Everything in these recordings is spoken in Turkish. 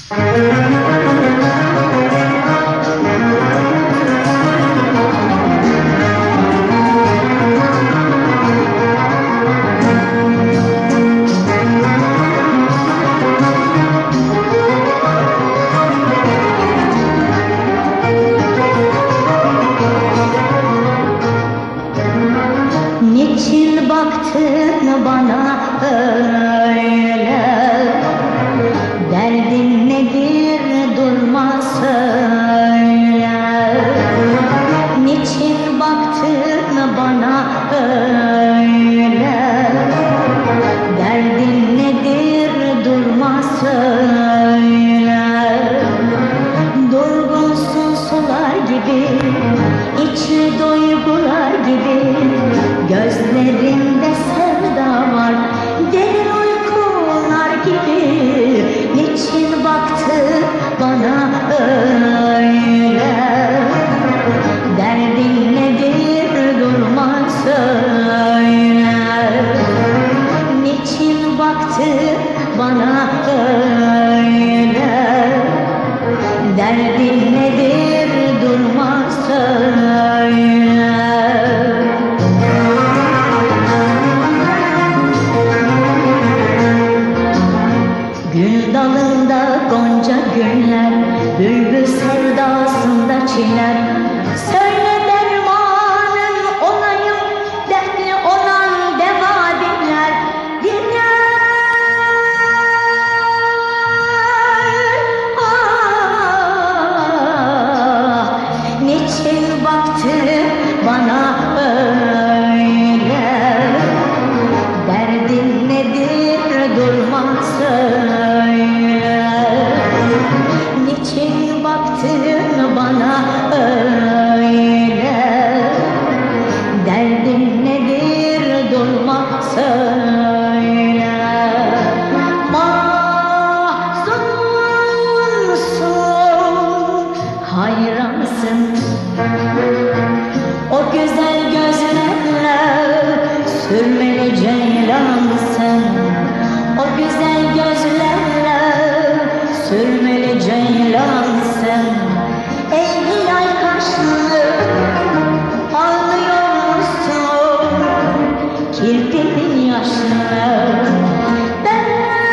Niçin baktın bana öyle? Derdin nedir durma söyle. Niçin baktın bana öyle? Derdin nedir durma söyle. Durgunsun sular gibi, içli duygular gibi. Gözlerinde sevda var, derin uykular gibi. Niçin baktın bana öyle? Derdin nedir durma söyle. Niçin baktın bana öyle? Derdin nedir durma söyle. Gül dalında gonca güller, bülbül sevdasında çiler. Söyle dermanım olayım, dertli olan deva dinler. Dinler. Ah, niçin baktın bana öyle? Derdin nedir durma söyle. Niçin baktın bana öyle? Derdin nedir durma söyle. Mahzunsun, hayransın. O güzel gözlerle sürmeli ceylansın. O güzel gözlerle sürmeli ceylansın. Ey hilal kaşlı, ağlıyor musun kirpinin yaşlı? Ben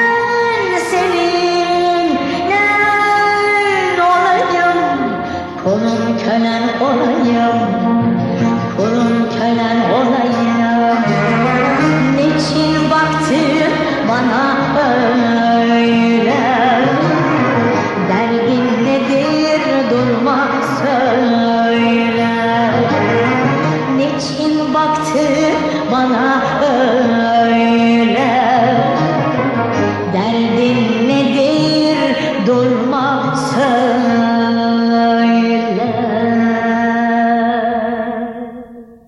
seninle olayım, kulun kölen olayım, kulun kölen olayım. Niçin baktın bana öyle? Derdin nedir durma söyle. Niçin baktın bana öyle? Derdin nedir durma söyle.